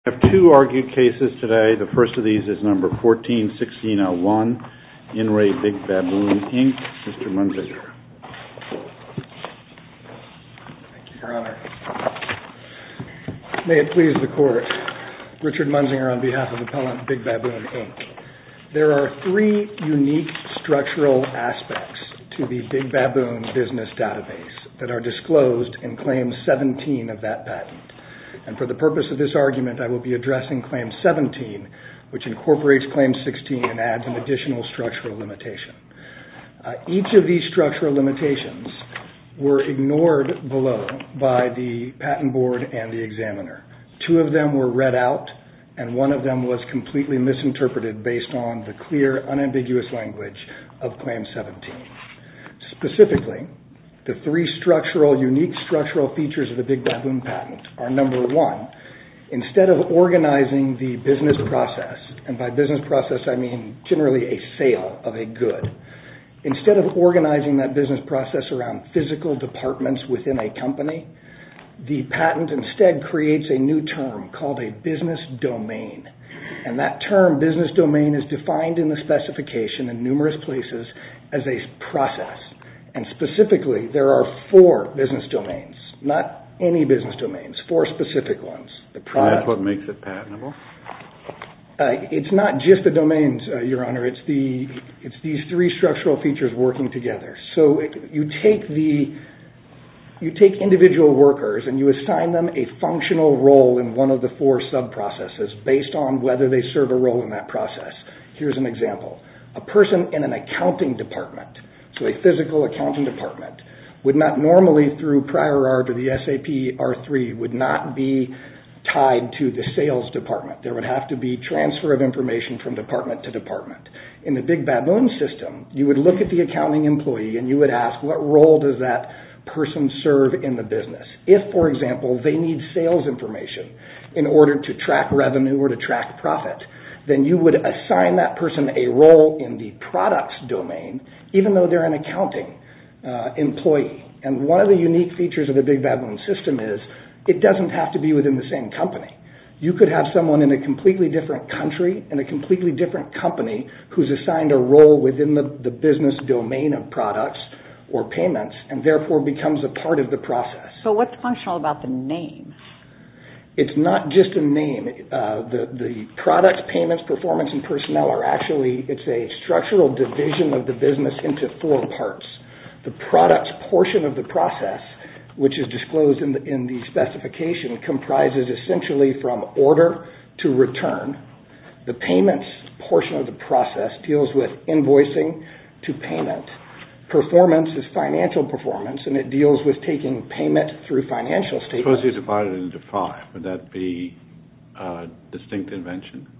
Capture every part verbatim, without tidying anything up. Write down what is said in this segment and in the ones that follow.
We have two argued cases today. The first of these is number fourteen sixteen oh one, In Re Big Baboon, Incorporated. Mister Munzinger. Thank you, Your Honor. May it please the Court, Richard Munzinger on behalf of Appellant Big Baboon, Incorporated. There are three unique structural aspects to the Big Baboon business database that are disclosed in Claim seventeen of that patent. And for the purpose of this argument, I will be addressing Claim seventeen, which incorporates Claim sixteen and adds an additional structural limitation. Uh, each of these structural limitations were ignored below by the Patent Board and the examiner. Two of them were read out, and one of them was completely misinterpreted based on the clear, unambiguous language of Claim seventeen. Specifically, the three structural, unique structural features of the Big Baboon patent are, number one, instead of organizing the business process, and by business process I mean generally a sale of a good, instead of organizing that business process around physical departments within a company, the patent instead creates a new term called a business domain. And that term, business domain, is defined in the specification in numerous places as a process. And specifically, there are four business domains, not any business domains, four specific ones. The product, and that's what makes it patentable? Uh, it's not just the domains, uh, Your Honor. It's the it's these three structural features working together. So it, you take the you take individual workers and you assign them a functional role in one of the four sub-processes based on whether they serve a role in that process. Here's an example. A person in an accounting department, so a physical accounting department, would not normally, through prior art or the S A P R three, would not be tied to the sales department. There would have to be transfer of information from department to department. In the Big Baboon system, you would look at the accounting employee and you would ask, what role does that person serve in the business? If, for example, they need sales information in order to track revenue or to track profit, then you would assign that person a role in the products domain, even though they're an accounting uh, employee. And one of the unique features of the Big Baboon system is it doesn't have to be within the same company. You could have someone in a completely different country, in a completely different company, who's assigned a role within the, the business domain of products or payments, and therefore becomes a part of the process. So what's functional about the name? It's not just a name. Uh, the, the products, payments, performance, and personnel are actually, it's a structural division of the business into four parts. The products portion of the process, which is disclosed in the, in the specification, comprises essentially from order to return. The payments portion of the process deals with invoicing to payment. Performance is financial performance, and it deals with taking payment through financial statements. Suppose you divide it into five. Would that be a distinct invention?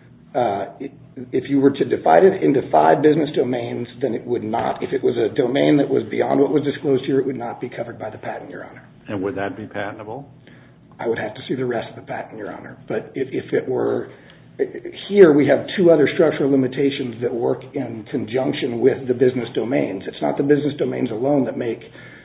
Uh, if you were to divide it into five business domains, then it would not. If it was a domain that was beyond what was disclosed here, it would not be covered by the patent, Your Honor. And would that be patentable? I would have to see the rest of the patent, Your Honor. But if, if it were... Here we have two other structural limitations that work in conjunction with the business domains. It's not the business domains alone that make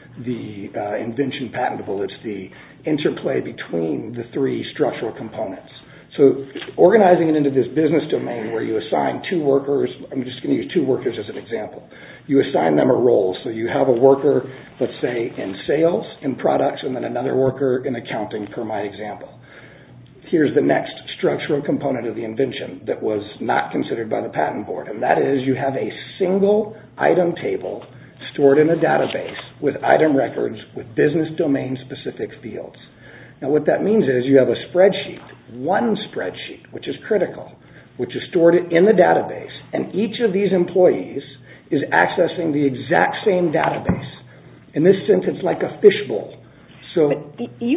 the uh, invention patentable. It's the interplay between the three structural components. So organizing it into this business domain where you assign two workers, I'm just going to use two workers as an example. You assign them a role. So you have a worker, let's say, in sales, in products, and then another worker in accounting, per my example. Here's the next structural component of the invention that was not considered by the patent board, and that is you have a single item table stored in a database with item records with business domain specific fields. Now what that means is you have a spreadsheet, one spreadsheet, which is critical, which is stored in the database, and each of these employees is accessing the exact same database. In this sense, it's like a fishbowl. So, but you,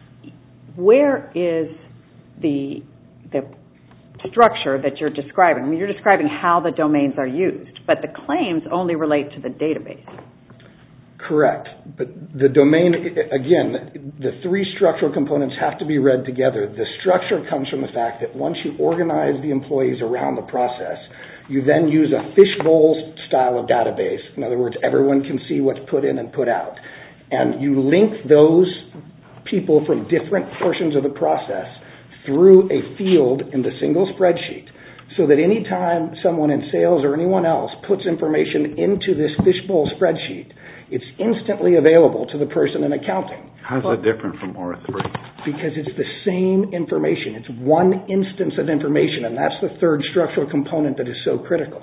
where is the the structure that you're describing? I mean, you're describing how the domains are used, but the claims only relate to the database. Correct. But the domain, again, the three structural components have to be read together. The structure comes from the fact that once you organize the employees around the process, you then use a fishbowl style of database. In other words, everyone can see what's put in and put out. And you link those people from different portions of the process through a field in the single spreadsheet, so that any time someone in sales or anyone else puts information into this fishbowl spreadsheet, it's instantly available to the person in accounting. How's that different from R three? Because it's the same information. It's one instance of information, and that's the third structural component that is so critical.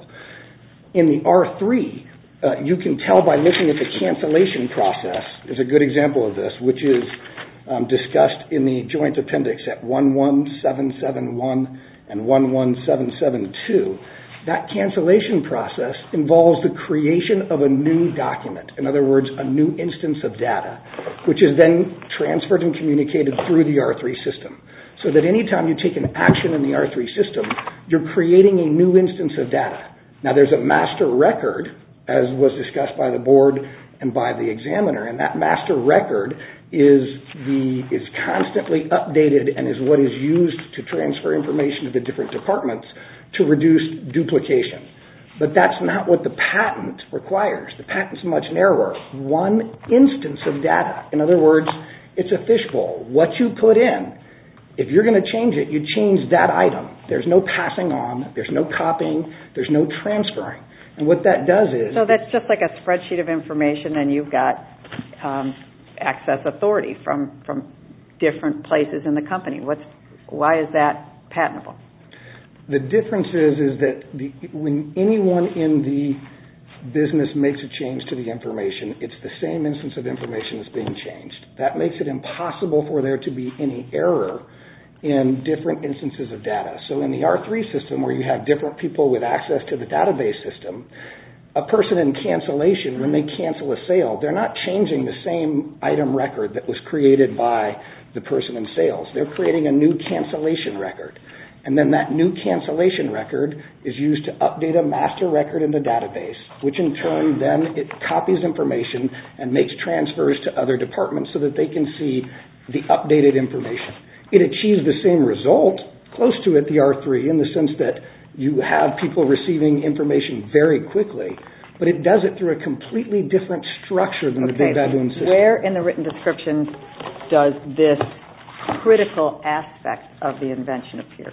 In the R three, uh, you can tell by looking at the cancellation process, is a good example of this, which is um, discussed in the joint appendix at one one seven seven one and one one seven seven two. That cancellation process involves the creation of a new document, in other words, a new instance of data, which is then transferred and communicated through the R three system. So that anytime you take an action in the R three system, you're creating a new instance of data. Now there's a master record, as was discussed by the board and by the examiner, and that master record is the is constantly updated and is what is used to transfer information to the different departments to reduce duplication. But that's not what the patent requires. The patent's much narrower. One instance of data. In other words, it's a fishbowl. What you put in, if you're going to change it, you change that item. There's no passing on. There's no copying. There's no transferring. And what that does is... So that's just like a spreadsheet of information, and you've got um, access authority from, from different places in the company. What's, why is that patentable? The difference is, is that the, when anyone in the business makes a change to the information, it's the same instance of information that's being changed. That makes it impossible for there to be any error in different instances of data. So in the R three system, where you have different people with access to the database system, a person in cancellation, when they cancel a sale, they're not changing the same item record that was created by the person in sales. They're creating a new cancellation record. And then that new cancellation record is used to update a master record in the database, which in turn then it copies information and makes transfers to other departments so that they can see the updated information. It achieves the same result, close to it, the R three, in the sense that you have people receiving information very quickly, but it does it through a completely different structure than okay, the Big Baboon system. Where in the written description does this critical aspect of the invention appear?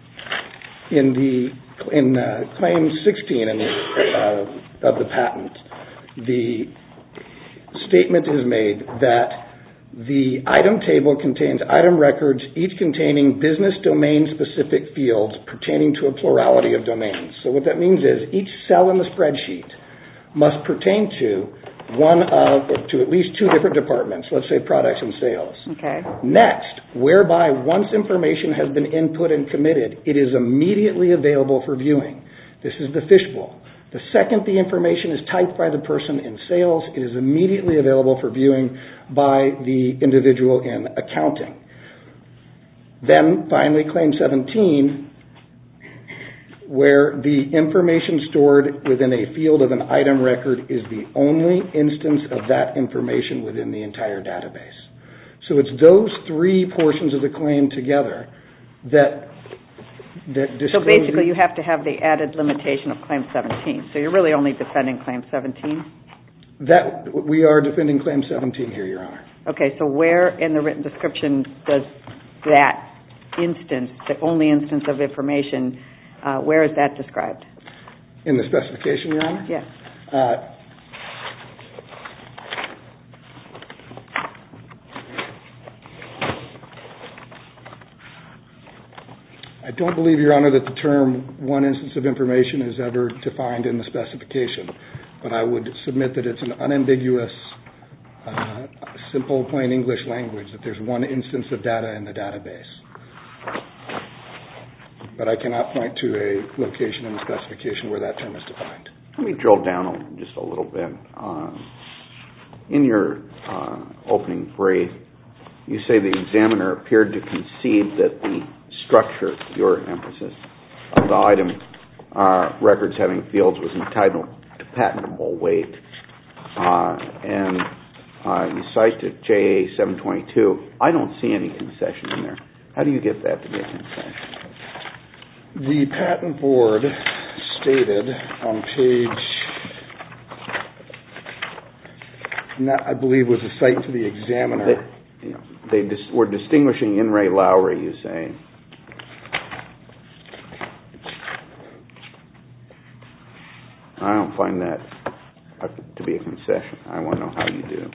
In the in uh, claim sixteen in the, uh, of the patent, the statement is made that the item table contains item records, each containing business domain-specific fields pertaining to a plurality of domains. So what that means is each cell in the spreadsheet must pertain to one of, or to at least two different departments, let's say products and sales. Okay. Next, whereby once information has been input and committed, it is immediately available for viewing. This is the fishbowl. The second the information is typed by the person in sales, it is immediately available for viewing by the individual in accounting. Then, finally, claim seventeen, where the information stored within a field of an item record is the only instance of that information within the entire database. So it's those three portions of the claim together that that disclose... So basically you have to have the added limitation of claim seventeen. So you're really only defending claim seventeen? That we are defending claim seventeen here, Your Honor. Okay, so where in the written description does that instance, the only instance of information, Uh, where is that described? In the specification, Your Honor? Yes. Uh, I don't believe, Your Honor, that the term one instance of information is ever defined in the specification, but I would submit that it's an unambiguous, uh, simple, plain English language, that there's one instance of data in the database. But I cannot point to a location in the specification where that term is defined. Let me drill down just a little bit. Uh, in your uh, opening brief, you say the examiner appeared to concede that the structure, your emphasis, of the item uh, records having fields was entitled to patentable weight. Uh, and uh, you cite to J A seven twenty-two. I don't see any concession in there. How do you get that to be a concession? The patent board stated on page, and that I believe was a cite to the examiner. They, you know, they dis- were distinguishing In re Lowry, you say, find that to be a concession. I want to know how you do.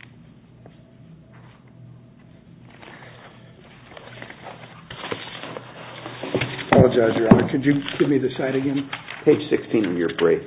Apologize, Your Honor. Could you give me the site again? Page sixteen of your brief.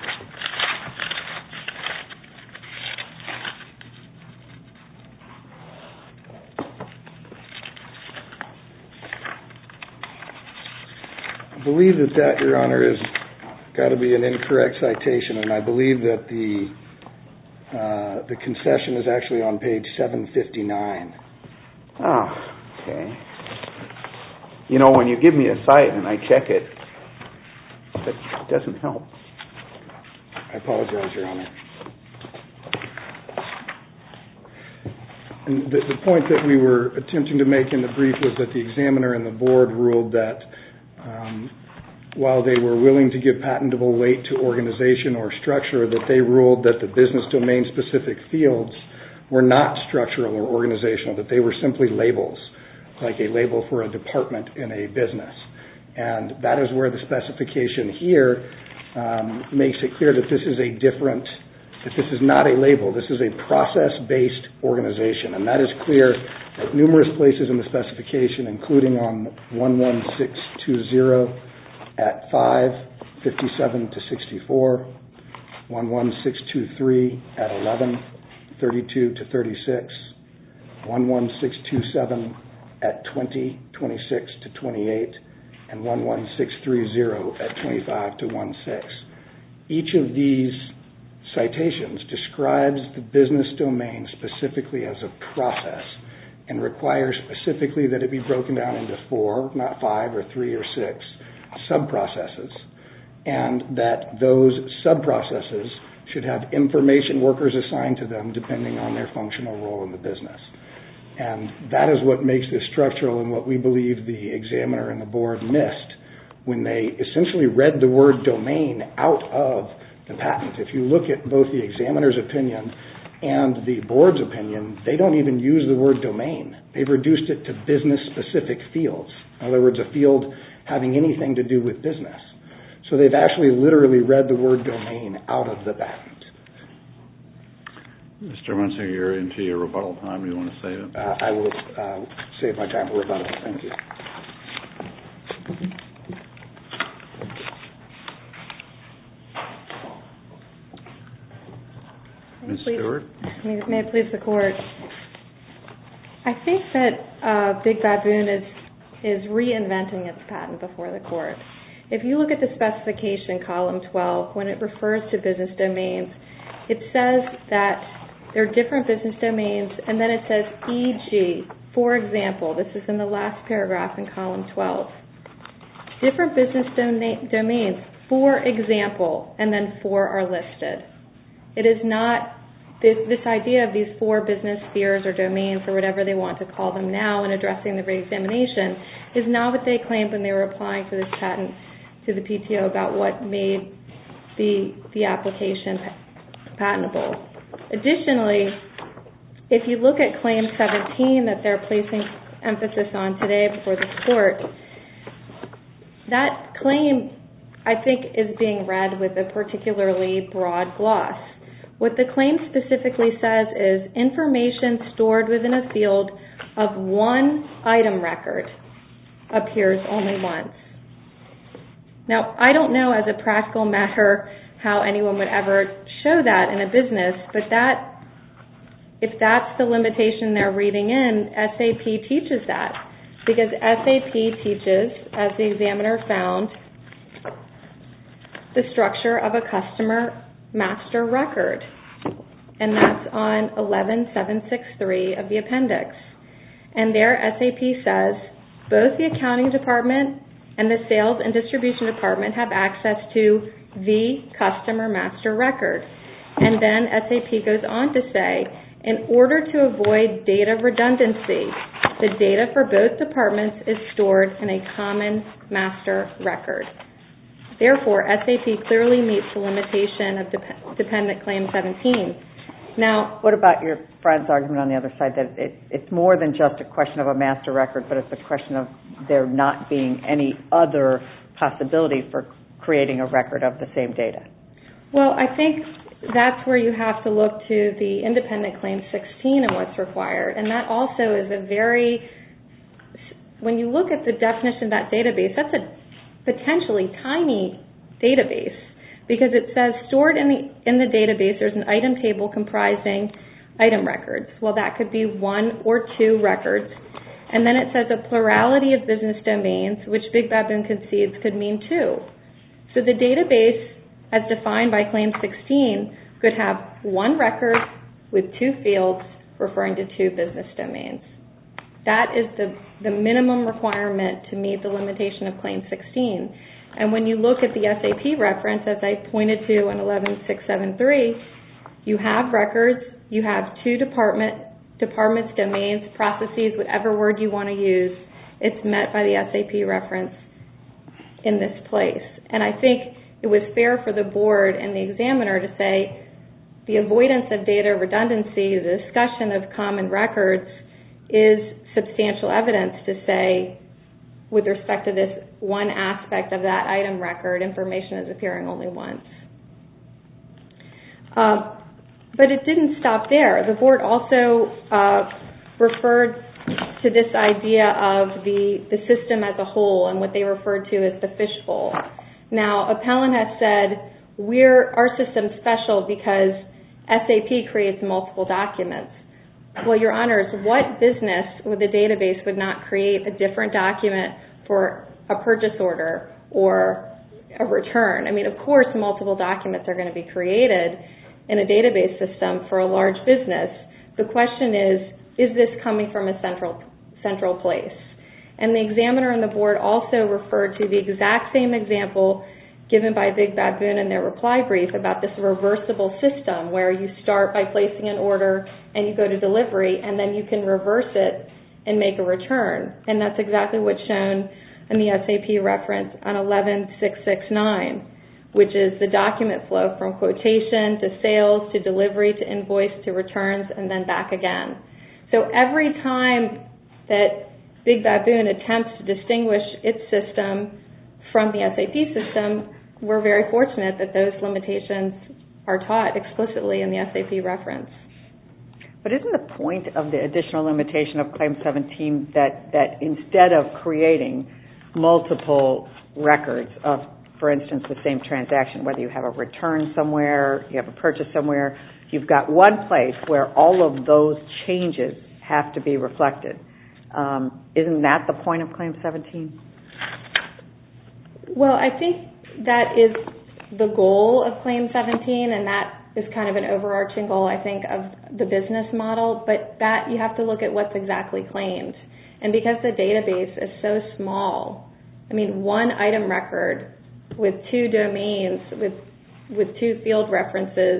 I believe that that, Your Honor, has got to be an incorrect citation, and I believe that the uh, the concession is actually on page seven fifty-nine. Oh, okay. You know, when you give me a site and I check it, that doesn't help. I apologize, Your Honor. And the, the point that we were attempting to make in the brief was that the examiner and the board ruled that um, while they were willing to give patentable weight to organization or structure, that they ruled that the business domain-specific fields were not structural or organizational, that they were simply labels, like a label for a department in a business. And that is where the specification here um, makes it clear that this is a different, that this is not a label, this is a process-based organization. And that is clear at numerous places in the specification, including on one one six two zero at five, fifty-seven to sixty-four, one one six two three at eleven, thirty-two to thirty-six, one one six two seven at twenty, twenty-six to twenty-eight, and one one six three zero at twenty-five to sixteen. Each of these citations describes the business domain specifically as a process and requires specifically that it be broken down into four, not five or three or six, sub-processes, and that those sub-processes should have information workers assigned to them depending on their functional role in the business. And that is what makes this structural and what we believe the examiner and the board missed when they essentially read the word domain out of the patent. If you look at both the examiner's opinion and the board's opinion, they don't even use the word domain. They've reduced it to business-specific fields. In other words, a field having anything to do with business. So they've actually literally read the word domain out of the patent. Mister Munsinger, you're into your rebuttal time. Do you want to save it? Uh, I will uh, save my time for rebuttal. Thank you. Miz Stewart? May, may it please the Court. I think that uh, Big Baboon is, is reinventing its patent before the Court. If you look at the specification, column twelve, when it refers to business domains, it says that there are different business domains, and then it says for example, for example, this is in the last paragraph in column twelve. Different business doma- domains, for example, and then four are listed. It is not this, this idea of these four business spheres or domains or whatever they want to call them now in addressing the re-examination is not what they claimed when they were applying for this patent to the P T O about what made the, the application patentable. Additionally, if you look at Claim seventeen that they're placing emphasis on today before the Court, that claim, I think, is being read with a particularly broad gloss. What the claim specifically says is information stored within a field of one item record appears only once. Now, I don't know as a practical matter how anyone would ever show that in a business, but that, if that's the limitation they're reading in, S A P teaches that. Because S A P teaches, as the examiner found, the structure of a customer master record. And that's on eleven seven sixty-three of the appendix. And there S A P says, both the accounting department and the sales and distribution department have access to the customer master record. And then S A P goes on to say, in order to avoid data redundancy, the data for both departments is stored in a common master record. Therefore, S A P clearly meets the limitation of dep- dependent claim seventeen. Now, what about your friend's argument on the other side that it, it's more than just a question of a master record, but it's a question of there not being any other possibility for creating a record of the same data? Well, I think that's where you have to look to the independent claim sixteen and what's required. And that also is a very, when you look at the definition of that database, that's a potentially tiny database because it says stored in the, in the database there's an item table comprising item records. Well, that could be one or two records. And then it says a plurality of business domains, which Big Baboon concedes could mean two. So the database, as defined by Claim sixteen, could have one record with two fields referring to two business domains. That is the, the minimum requirement to meet the limitation of Claim sixteen. And when you look at the S A P reference, as I pointed to in eleven six seven three, you have records, you have two department, departments, domains, processes, whatever word you want to use, it's met by the S A P reference in this place. And I think it was fair for the board and the examiner to say the avoidance of data redundancy, the discussion of common records is substantial evidence to say with respect to this one aspect of that item record, information is appearing only once. Uh, but it didn't stop there. The board also uh, referred to this idea of the, the system as a whole and what they referred to as the fishbowl. Now, appellant has said, we're, our system's special because S A P creates multiple documents. Well, Your Honors, what business with a database would not create a different document for a purchase order or a return? I mean, of course, multiple documents are going to be created in a database system for a large business. The question is, is this coming from a central, central place? And the examiner and the board also referred to the exact same example given by Big Baboon in their reply brief about this reversible system where you start by placing an order and you go to delivery and then you can reverse it and make a return. And that's exactly what's shown in the S A P reference on eleven six six nine, which is the document flow from quotation to sales to delivery to invoice to returns and then back again. So every time that Big Baboon attempts to distinguish its system from the S A P system, we're very fortunate that those limitations are taught explicitly in the S A P reference. But isn't the point of the additional limitation of Claim seventeen that, that instead of creating multiple records of, for instance, the same transaction, whether you have a return somewhere, you have a purchase somewhere, you've got one place where all of those changes have to be reflected? Um, isn't that the point of Claim seventeen? Well, I think that is the goal of Claim seventeen, and that is kind of an overarching goal, I think, of the business model, but that you have to look at what's exactly claimed. And because the database is so small, I mean, one item record with two domains, with, with two field references,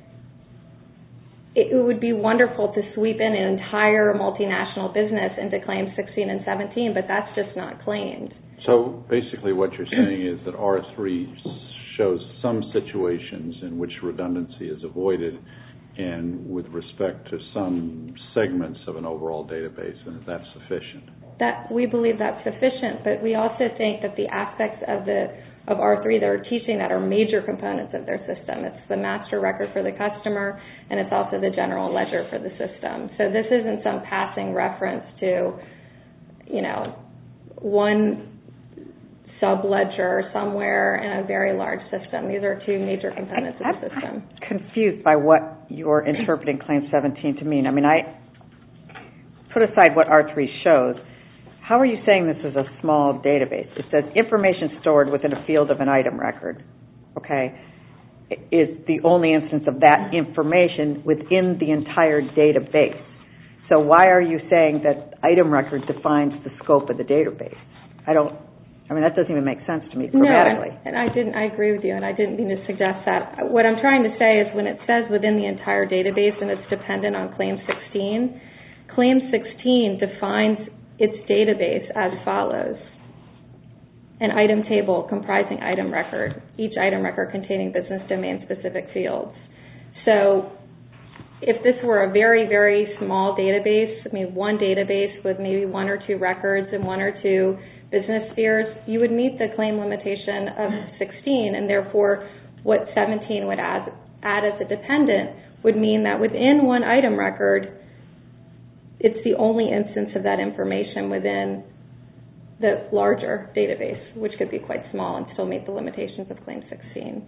it would be wonderful to sweep in an entire multinational business into Claims sixteen and seventeen, but that's just not claimed. So basically what you're saying is that R three shows some situations in which redundancy is avoided and with respect to some segments of an overall database, and that's sufficient. That we believe that's sufficient, but we also think that the aspects of the of R three that are teaching that are major components of their system. It's the master record for the customer, and it's also the general ledger for the system. So this isn't some passing reference to, you know, one sub-ledger somewhere in a very large system. These are two major components of the system. I'm confused by what you're interpreting Claim seventeen to mean. I mean, I put aside what R three shows. How are you saying this is a small database? It says information stored within a field of an item record, okay, is the only instance of that information within the entire database. So why are you saying that item record defines the scope of the database? I don't, I mean, that doesn't even make sense to me grammatically. No, and, and I didn't, I agree with you, and I didn't mean to suggest that. What I'm trying to say is when it says within the entire database and it's dependent on Claim sixteen, Claim sixteen defines its database as follows. An item table comprising item record, each item record containing business domain specific fields. So if this were a very, very small database, I mean one database with maybe one or two records and one or two business spheres, you would meet the claim limitation of sixteen, and therefore what seventeen would add, add as a dependent would mean that within one item record, it's the only instance of that information within the larger database, which could be quite small and still meet the limitations of Claim sixteen.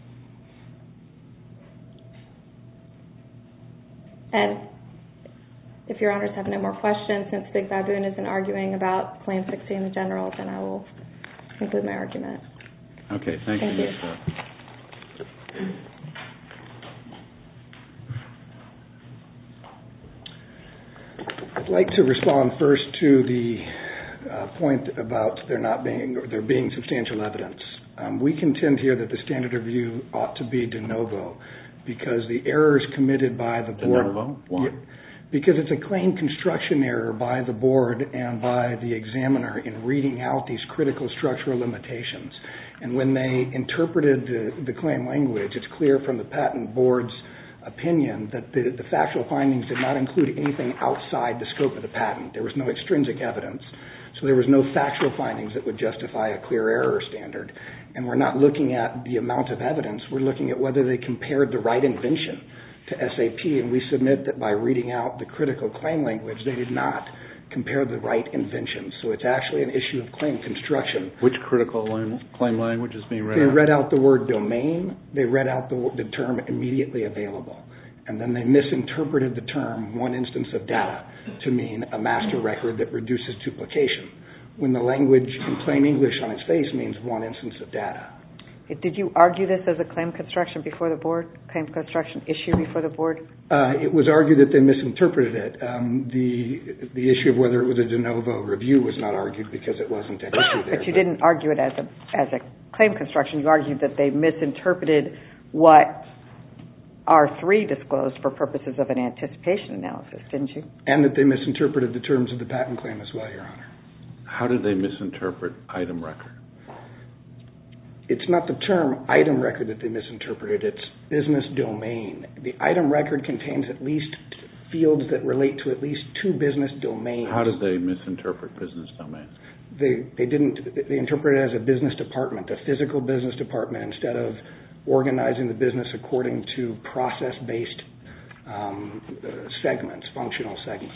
And if Your Honors have no more questions, since Big Baboon isn't arguing about Claim sixteen in general, then I will conclude my argument. Okay, thank, thank you, you. Miz I'd like to respond first to the uh, point about there not being or there being substantial evidence. Um, we contend here that the standard of review ought to be de novo because the errors committed by the board. De novo? Why? Because it's a claim construction error by the board and by the examiner in reading out these critical structural limitations. And when they interpreted the, the claim language, it's clear from the patent board's opinion that the, the factual findings did not include anything outside the scope of the patent. There was no extrinsic evidence, so there was no factual findings that would justify a clear error standard. And we're not looking at the amount of evidence, we're looking at whether they compared the right invention to S A P, and we submit that by reading out the critical claim language, they did not compare the right invention. So it's actually an issue of claim construction. Which critical claim language is being read they out? They read out the word domain, they read out the, the term immediately available, and then they misinterpreted the term one instance of data to mean a master record that reduces duplication, when the language in plain English on its face means one instance of data. Did you argue this as a claim construction before the board, claim construction issue before the board? Uh, it was argued that they misinterpreted it. Um, the the issue of whether it was a de novo review was not argued because it wasn't an issue there. But you but didn't argue it as a as a claim construction. You argued that they misinterpreted what R three disclosed for purposes of an anticipation analysis, didn't you? And that they misinterpreted the terms of the patent claim as well, Your Honor. How did they misinterpret item record? It's not the term item record that they misinterpreted, it's business domain. The item record contains at least fields that relate to at least two business domains. How did they misinterpret business domain? They they didn't, they interpreted it as a business department, a physical business department, instead of organizing the business according to process-based um, segments, functional segments.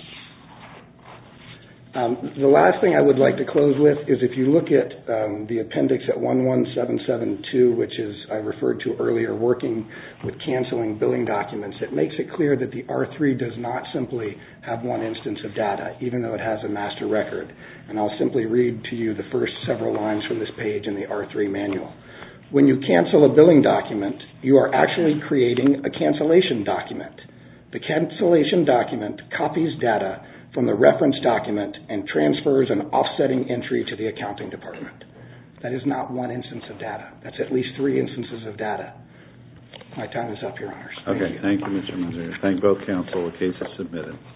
Um, the last thing I would like to close with is if you look at um, the appendix at one one seven seven two, which is I referred to earlier, working with canceling billing documents, it makes it clear that the R three does not simply have one instance of data, even though it has a master record. And I'll simply read to you the first several lines from this page in the R three manual. When you cancel a billing document, you are actually creating a cancellation document. The cancellation document copies data from the reference document and transfers an offsetting entry to the accounting department. That is not one instance of data. That's at least three instances of data. My time is up, Your Honors. Okay, thank you, Mister Manzeri. Thank both counsel. The case is submitted.